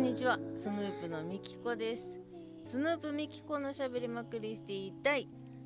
にちは、スヌープのみきこです。スヌープみきこのしゃべりまくりスティ第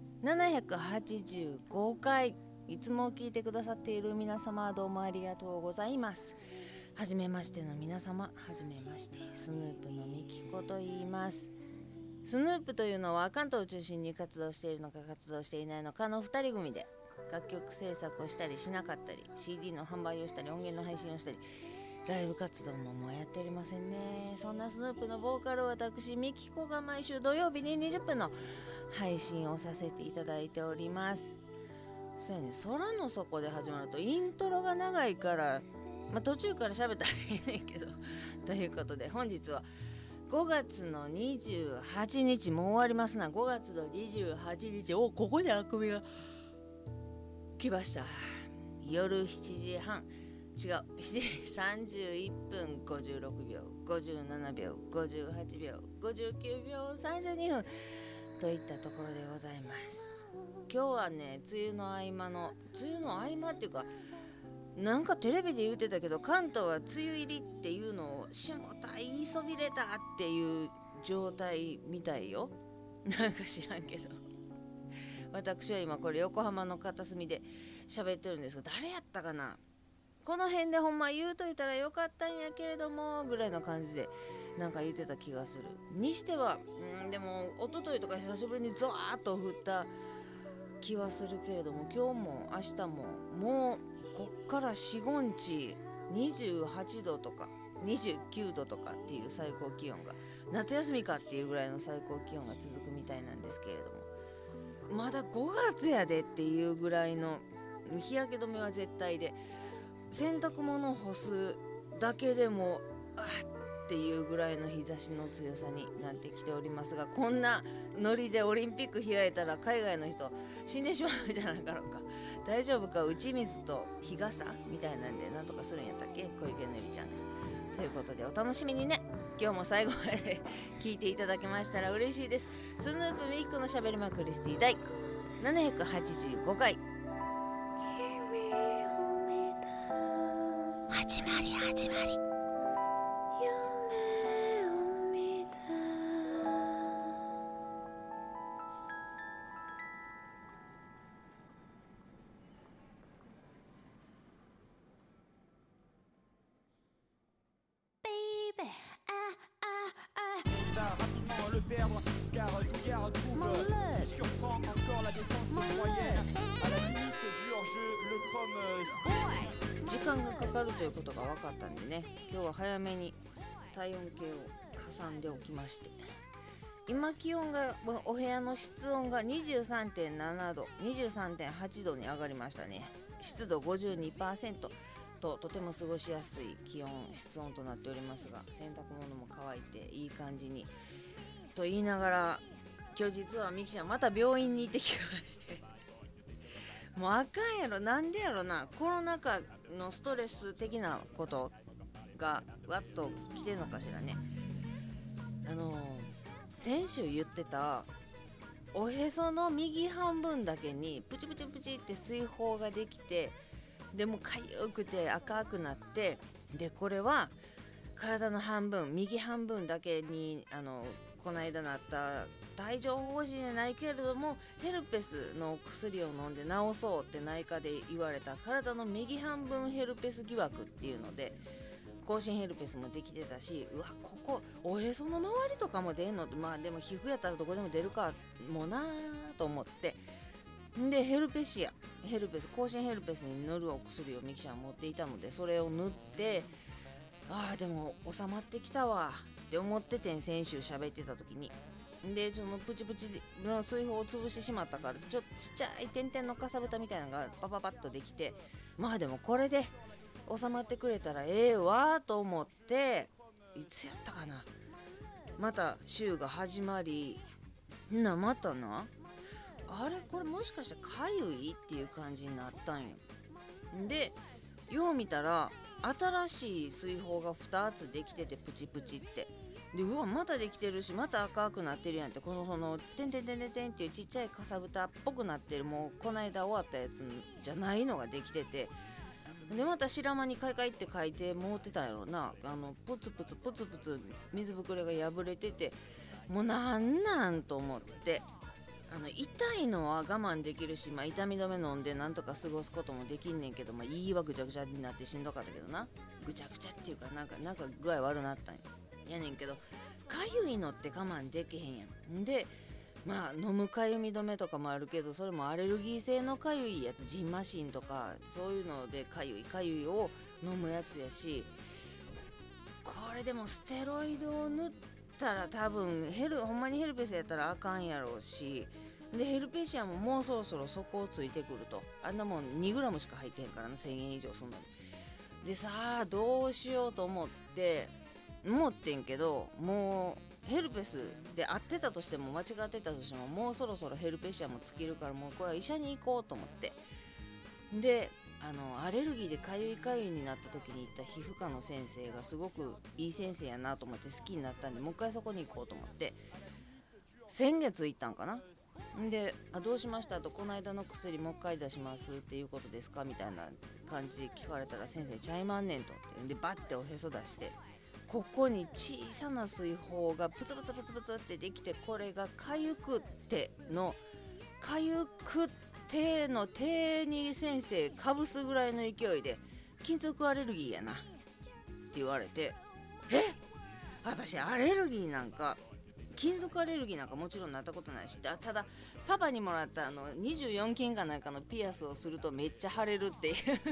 785回。いつも聞いてくださっている皆様、どうもありがとうございます。はじめましての皆様、はじめまして。スヌープのみきこと言います。スヌープというのは関東を中心に活動しているのか活動していないのかの2人組で、楽曲制作をしたりしなかったり、 CD の販売をしたり、音源の配信をしたり、ライブ活動ももうやっておりませんね。そんなスヌープのボーカル、私みきこが毎週土曜日に20分の配信をさせていただいております。そうやね、空の底で始まるとイントロが長いから、途中から喋ったらいいねんけどということで、本日は5月の28日、もう終わりますな。5月の28日、ここであくびが来ました。夜7時半、違う、7時31分56秒57秒58秒59秒32分といったところでございます。今日はね、梅雨の合間っていうか、なんかテレビで言ってたけど、関東は梅雨入りっていうのをしもた言いそびれたっていう状態みたいよ。なんか知らんけど、私は今これ横浜の片隅で喋ってるんですが、誰やったかな、この辺でほんま言うといたらよかったんやけれどもぐらいの感じでなんか言ってた気がする。にしてはでも一昨日とか久しぶりにゾワーッと降った気はするけれども、今日も明日ももうこっから4、5日28度とか29度とかっていう最高気温が、夏休みかっていうぐらいの最高気温が続くみたいなんですけれども、まだ5月やでっていうぐらいの日焼け止めは絶対で、洗濯物を干すだけでもっていうぐらいの日差しの強さになってきておりますが、こんなノリでオリンピック開いたら海外の人死んでしまうんじゃなかろうか。大丈夫か、打ち水と日傘みたいなんでなんとかするんやったっけ、小池ねるちゃんということで、お楽しみにね。今日も最後まで聞いていただけましたら嬉しいです。スヌープミックのしゃべりまくりスティ第785回、始まり時間がかかるということが分かったんでね、今日は早めに体温計を挟んでおきまして、今気温が、お部屋の室温が 23.7 度 23.8 度に上がりましたね。湿度 52% とても過ごしやすい気温室温となっておりますが、洗濯物も乾いていい感じにと言いながら、今日実はミキちゃんまた病院に行ってきましてもうあかんやろ、なんでやろな、コロナ禍のストレス的なことがわっと来てんのかしらね。先週言ってたおへその右半分だけにプチプチプチって水疱ができて、でもかゆくて赤くなって、でこれは体の半分、右半分だけにこの間なった帯状疱疹じゃないけれどもヘルペスの薬を飲んで治そうって内科で言われた体の右半分ヘルペス疑惑っていうので、口唇ヘルペスもできてたし、うわここおへその周りとかも出んのって、でも皮膚やったらどこでも出るかもなと思って、でヘルペス口唇ヘルペスに塗るお薬をミキちゃん持っていたので、それを塗って、でも収まってきたわって思っててん、先週喋ってた時に。でそのプチプチの水疱を潰してしまったから、ちょっとちっちゃい点々のかさぶたみたいなのがパパパッとできて、でもこれで収まってくれたらええわと思って、いつやったかな、また週が始まりまたな、あれこれもしかしてかゆいっていう感じになったんよ。でよう見たら新しい水疱が2つできてて、プチプチってで、うわまたできてるし、また赤くなってるやんって、そのてんてんてんてんてんっていうちっちゃいかさぶたっぽくなってる、もうこないだ終わったやつじゃないのができてて、 でまた白間にカイカイって書いてもうてたんやろな。プツプツプツプツ水ぶくれが破れてて、もうなんと思って、痛いのは我慢できるし、痛み止め飲んでなんとか過ごすこともできんねんけど、いいわぐちゃぐちゃになってしんどかったけどな。ぐちゃぐちゃっていうかなんか具合悪なったんやねんけど、かゆいのって我慢できへんやん。で飲むかゆみ止めとかもあるけど、それもアレルギー性のかゆいやつ、ジンマシンとかそういうのでかゆいを飲むやつやし、これでもステロイドを塗ったら多分ほんまにヘルペスやったらあかんやろうし、でヘルペシアももうそろそろ底をついてくると。あんなもん 2g しか入ってへんからな、1000円以上すんのに。でさあどうしようと思ってんけど、もうヘルペスで合ってたとしても間違ってたとしても、もうそろそろヘルペシアも尽きるから、もうこれは医者に行こうと思って、でアレルギーでかゆいになった時に行った皮膚科の先生がすごくいい先生やなと思って好きになったんで、もう一回そこに行こうと思って先月行ったんかな。でどうしましたと、この間の薬もう一回出しますっていうことですかみたいな感じで聞かれたら、先生ちゃいまんねんとってでバッておへそ出して、ここに小さな水泡がプツプツプツプツってできて、これがかゆくっての手に先生かぶすぐらいの勢いで、金属アレルギーやなって言われて、私アレルギーなんか、金属アレルギーなんかもちろんなったことないし、ただパパにもらった24金かなんかのピアスをするとめっちゃ腫れるって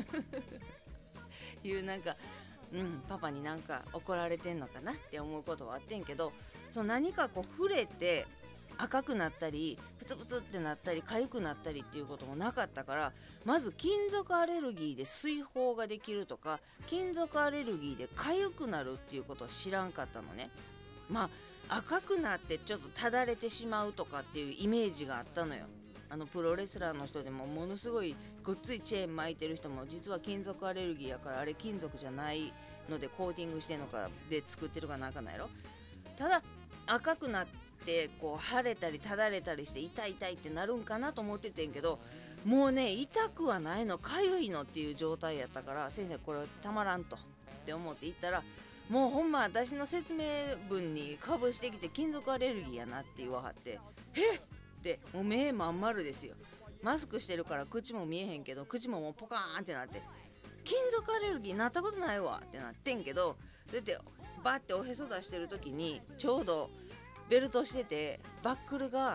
いういうなんかパパになんか怒られてんのかなって思うことはあってんけど、その何かこう触れて赤くなったりプツプツってなったり痒くなったりっていうこともなかったから、まず金属アレルギーで水泡ができるとか、金属アレルギーで痒くなるっていうことを知らんかったのね。赤くなってちょっとただれてしまうとかっていうイメージがあったのよ。プロレスラーの人でもものすごいごっついチェーン巻いてる人も、実は金属アレルギーやから、あれ金属じゃないのでコーティングしてんのかで作ってるかなんかないやろ。ただ赤くなってこう腫れたりただれたりして痛いってなるんかなと思っててんけど、もうね痛くはないの、かゆいのっていう状態やったから、先生これたまらんとって思って行ったら、もうほんま私の説明文にかぶしてきて、金属アレルギーやなって言わはって、ってもう目まん丸ですよ。マスクしてるから口も見えへんけど、口ももうポカーンってなって、金属アレルギーなったことないわってなってんけど、それでバッておへそ出してる時にちょうどベルトしてて、バックルが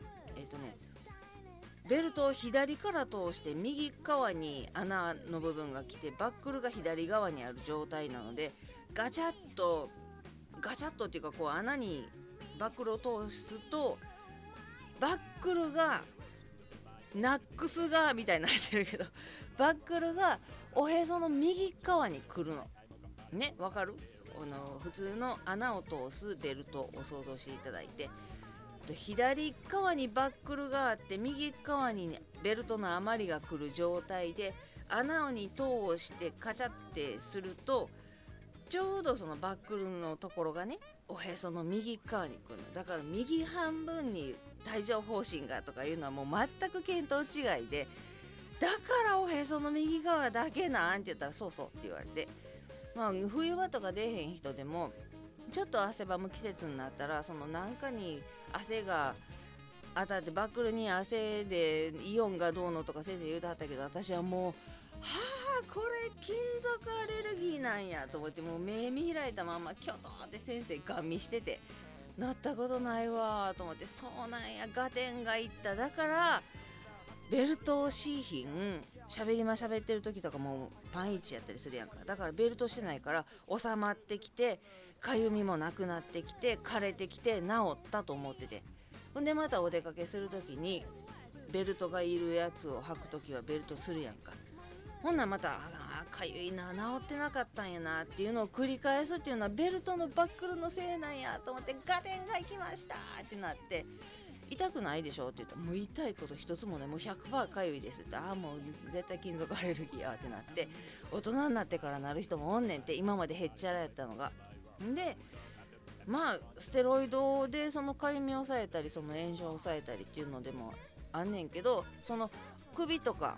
ベルトを左から通して右側に穴の部分が来て、バックルが左側にある状態なので、ガチャッとっていうか、こう穴にバックルを通すと、バックルがナックスがみたいになってるけど、バックルがおへその右側に来るのね。わかる？普通の穴を通すベルトを想像していただいて、左側にバックルがあって右側にベルトの余りが来る状態で穴に通してカチャってすると、ちょうどそのバックルのところがね、おへその右側に来るのだから、右半分に帯状疱疹がとかいうのはもう全く見当違いで、だからおへその右側だけなんって言ったら、そうって言われて、冬場とか出へん人でもちょっと汗ばむ季節になったら、そのなんかに汗が当たって、バックルに汗でイオンがどうのとか先生言うてはったけど、私はもうこれ金属アレルギーなんやと思って、もう目見開いたままキョトって先生ガン見してて、なったことないわと思って、そうなんや、ガテンがいった。だからベルトをしいひん、喋ってる時とかもパンイチやったりするやんか。だからベルトしてないから収まってきて、かゆみもなくなってきて、枯れてきて治ったと思ってて、ほんでまたお出かけする時にベルトがいるやつを履く時はベルトするやんか。ほんならまたかゆいな、治ってなかったんやなっていうのを繰り返すっていうのは、ベルトのバックルのせいなんやと思って、ガテンが行きましたってなって、痛くないでしょって言ったら、もう痛いこと一つもね、もう 100% かゆいですって、もう絶対金属アレルギーやってなって、大人になってからなる人もおんねんって、今までへっちゃらやったのが。でステロイドでそのかゆみを抑えたり、その炎症を抑えたりっていうのでもあんねんけど、その首とか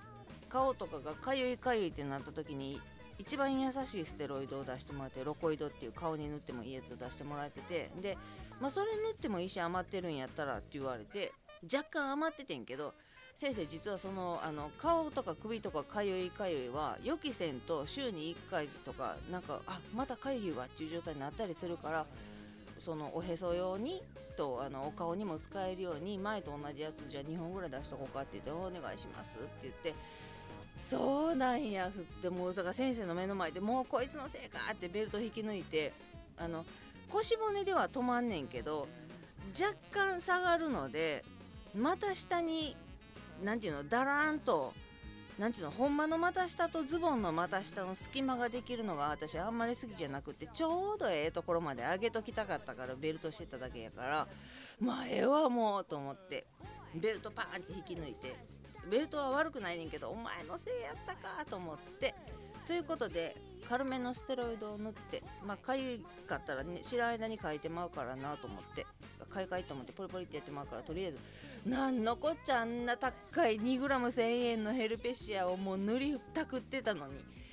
顔とかがかゆいかゆいってなった時に一番優しいステロイドを出してもらって、ロコイドっていう顔に塗ってもいいやつを出してもらってて、で、それ塗ってもいいし余ってるんやったらって言われて、若干余っててんけど、先生実はその顔とか首とかかゆいかゆいは予期せんと週に1回とかなんかまたかゆいわっていう状態になったりするから、そのおへそ用にとお顔にも使えるように前と同じやつじゃ2本ぐらい出しとこうかって言って、お願いしますって言って、そうなんやってもうだから先生の目の前でもうこいつのせいかってベルト引き抜いて、腰骨では止まんねんけど若干下がるので、股下になんていうの、だらーんと、なんていうの、ほんまの股下とズボンの股下の隙間ができるのが私あんまり好きじゃなくて、ちょうどええところまで上げときたかったからベルトしてただけやから、ええわもうと思ってベルトパーンって引き抜いて、ベルトは悪くないねんけどお前のせいやったかと思って、ということで軽めのステロイドを塗って、かゆかったら、ね、知らん間に書いてまうからなと思って、かいかいと思ってポリポリってやってまうから、とりあえずなんのこっちゃあんな高い 2g1000 円のヘルペシアをもう塗りたくってたのに、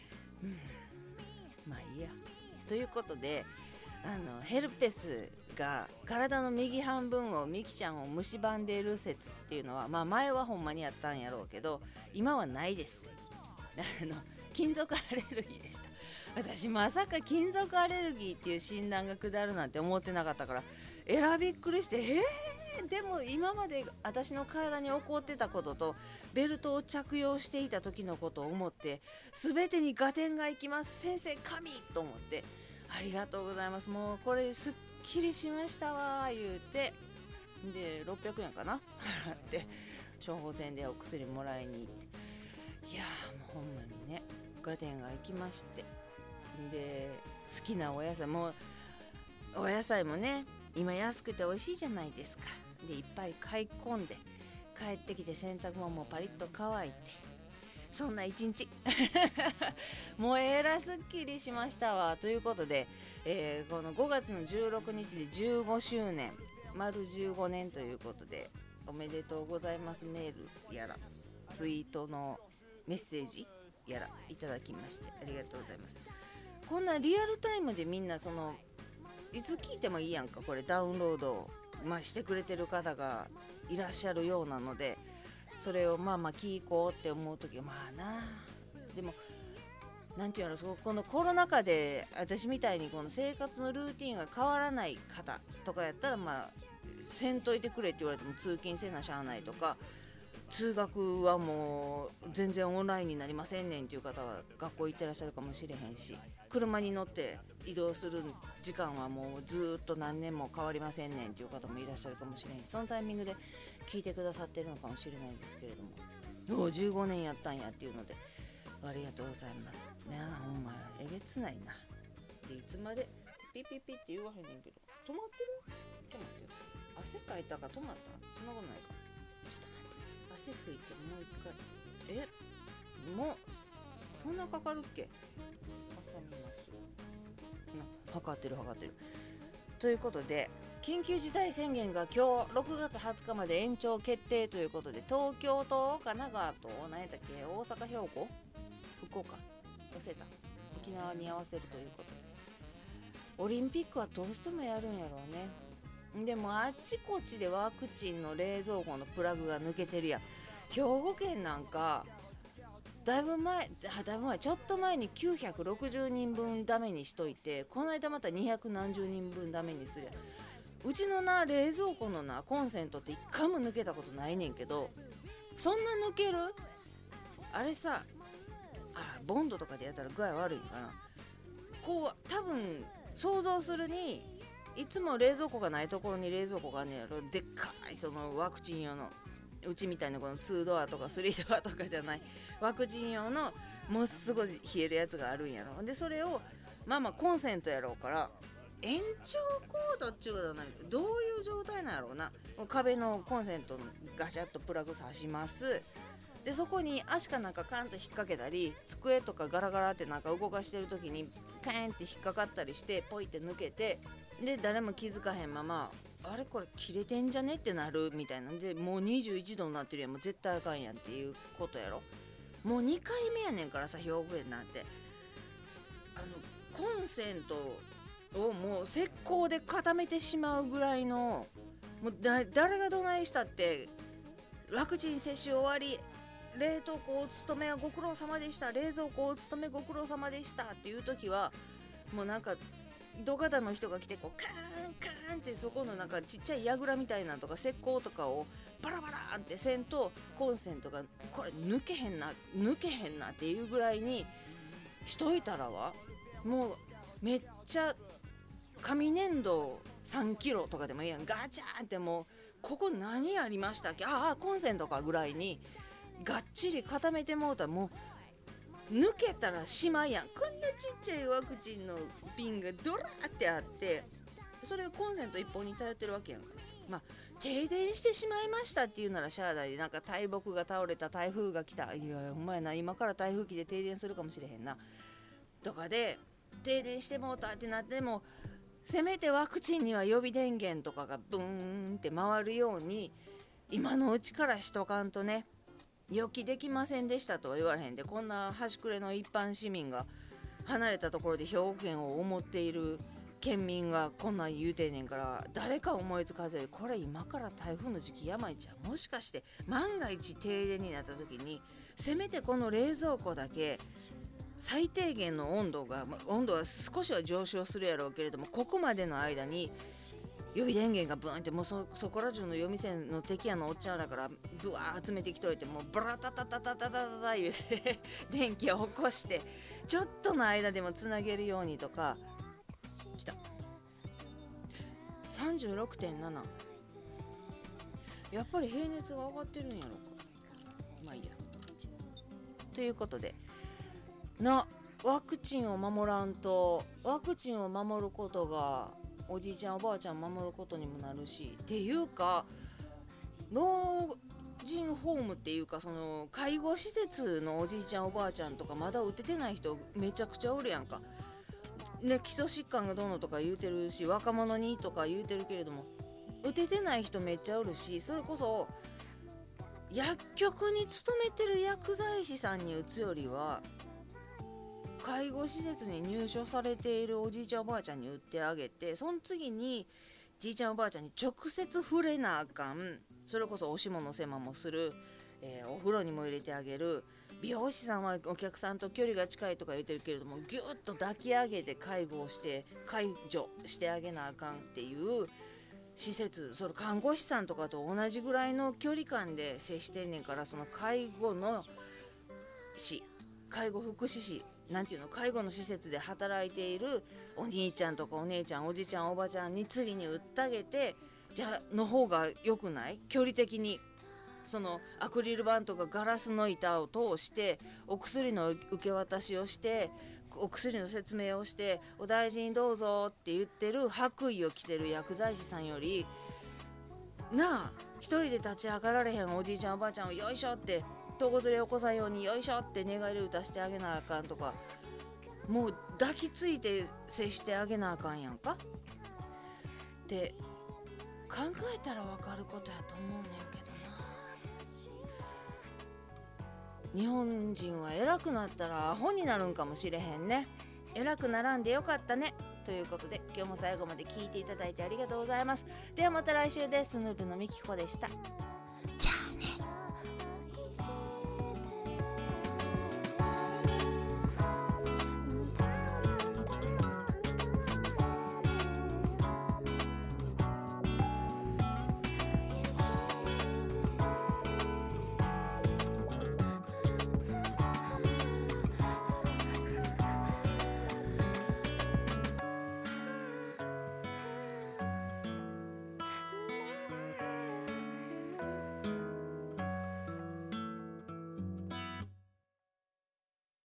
まあいいやということで、ヘルペスが体の右半分をミキちゃんを蝕んでいる説っていうのは、前はほんまにやったんやろうけど今はないです。金属アレルギーでした。私まさか金属アレルギーっていう診断が下るなんて思ってなかったからびっくりして、でも今まで私の体に起こってたこととベルトを着用していた時のことを思って全てに合点がいきます、先生神と思って、ありがとうございます、もうこれすっきりしましたわ言うて、で600円かな払って処方箋でお薬もらいに行って、いやもうほんまにね合点がいきまして、で好きなお野菜もお野菜もね今安くて美味しいじゃないですか。でいっぱい買い込んで帰ってきて洗濯物もパリッと乾いて、そんな一日もうすっきりしましたわということで、この5月の16日で15周年丸15年ということで、おめでとうございますメールやらツイートのメッセージやらいただきましてありがとうございます。こんなリアルタイムでみんなそのいつ聞いてもいいやんか、これダウンロードを、してくれてる方がいらっしゃるようなので、それを聞こうって思うときはでもなんていうの、このコロナ禍で私みたいにこの生活のルーティンが変わらない方とかやったらせんといてくれって言われても通勤せなしゃあないとか、通学はもう全然オンラインになりませんねんっていう方は学校行ってらっしゃるかもしれへんし、車に乗って移動する時間はもうずっと何年も変わりませんねんっていう方もいらっしゃるかもしれへんし、そのタイミングで聞いてくださってるのかもしれないですけれども、もう15年やったんやっていうのでありがとうございますね。ほんまえげつないな。でいつまでピピピって言わへんねんけど、止まってる汗かいたか止まった、そんなことないか、ちょっと待って、汗拭いてもう一回、もうそんなかかるっけ、挟みます、測ってるということで、緊急事態宣言が今日6月20日まで延長決定ということで、東京と神奈川と何やったっけ、大阪、兵庫、福岡、忘れた、沖縄に合わせるということで、オリンピックはどうしてもやるんやろうね。でもあっちこっちでワクチンの冷蔵庫のプラグが抜けてるやん。兵庫県なんかだいぶ前ちょっと前に960人分ダメにしといて、この間また200何十人分ダメにするやん。うちの冷蔵庫のコンセントって一回も抜けたことないねんけど、そんな抜ける？あれさ、ボンドとかでやったら具合悪いんかな。こう多分想像するに、いつも冷蔵庫がないところに冷蔵庫があんねやろ。でっかいそのワクチン用の、うちみたいなこの2ドアとか3ドアとかじゃないワクチン用のもうすごい冷えるやつがあるんやろ。でそれをコンセントやろうから延長コードっていうことはない、どういう状態なんやろうな。壁のコンセントガシャッとプラグ挿します。でそこに足かなんかカンと引っ掛けたり、机とかガラガラってなんか動かしてる時にカーンって引っかかったりしてポイって抜けて、で誰も気づかへんまま、あれこれ切れてんじゃねってなるみたいなんで、もう21度になってるやん、もう絶対あかんやんっていうことやろ。 もう2回目やねんからさ、兵庫県なんてコンセントをもう石膏で固めてしまうぐらいの、もう誰がどないしたってワクチン接種終わり、冷凍庫を務めはご苦労様でした、冷蔵庫を務めご苦労様でしたっていう時は、もうなんか土方の人が来てこうカーンカーンってそこのなんかちっちゃい櫓みたいなとか石膏とかをバラバラってせんとコンセントがこれ抜けへんなっていうぐらいにしといたらは、もうめっちゃ紙粘土3キロとかでもいいやん、ガチャーンってもうここ何ありましたっけ、コンセントかぐらいにがっちり固めてもうたら、もう抜けたらしまいやん。こんなちっちゃいワクチンの瓶がドラーってあって、それをコンセント1本に頼ってるわけやんか。まあ停電してしまいましたっていうならしゃあないで、なんか大木が倒れた、台風が来た、いやお前な、今から台風来て停電するかもしれへんなとかで停電してもうたってなっても、せめてワクチンには予備電源とかがブーンって回るように今のうちからしとかんとね、予期できませんでしたとは言われへんで、こんな端くれの一般市民が離れたところで兵庫県を思っている県民がこんなん言うてんねんから、誰か思いつかず、これ今から台風の時期やばいんちゃう、もしかして万が一停電になった時にせめてこの冷蔵庫だけ最低限の温度は少しは上昇するやろうけれども、ここまでの間に予備電源がブーンって、もうそこら中の夜店の敵屋のおっちゃんだからブワー集めてきといて、もうブラタタタタタタタ言うて電気を起こしてちょっとの間でもつなげるようにとか。来た 36.7、 やっぱり平熱が上がってるんやろか。まあいいや。ということでワクチンを守らんと、ワクチンを守ることがおじいちゃんおばあちゃん守ることにもなるし、っていうか老人ホームっていうか、その介護施設のおじいちゃんおばあちゃんとかまだ打ててない人めちゃくちゃおるやんかね。基礎疾患がどうのとか言うてるし、若者にとか言うてるけれども、打ててない人めっちゃおるし、それこそ薬局に勤めてる薬剤師さんに打つよりは介護施設に入所されているおじいちゃんおばあちゃんに打ってあげて、その次にじいちゃんおばあちゃんに直接触れなあかん、それこそおしもの世話もする、お風呂にも入れてあげる、美容師さんはお客さんと距離が近いとか言ってるけれども、ぎゅっと抱き上げて介護をして介助してあげなあかんっていう施設、それ看護師さんとかと同じぐらいの距離感で接してんねんから、その介護福祉士なんていうの、介護の施設で働いているお兄ちゃんとかお姉ちゃん、おじちゃんおばちゃんに次に打ってあげて、じゃあの方が良くない？距離的にそのアクリル板とかガラスの板を通してお薬の受け渡しをして、お薬の説明をして、お大事にどうぞって言ってる白衣を着てる薬剤師さんよりなあ、一人で立ち上がられへんおじいちゃんおばあちゃんをよいしょって床ずれ起こさんようによいしょって寝返り打たしてあげなあかんとか、もう抱きついて接してあげなあかんやんかって考えたら分かることやと思うねんけどな。日本人は偉くなったらアホになるんかもしれへんね。偉くならんでよかったね。ということで今日も最後まで聞いていただいてありがとうございます。ではまた来週です。スヌープのみきこでした。じゃあね。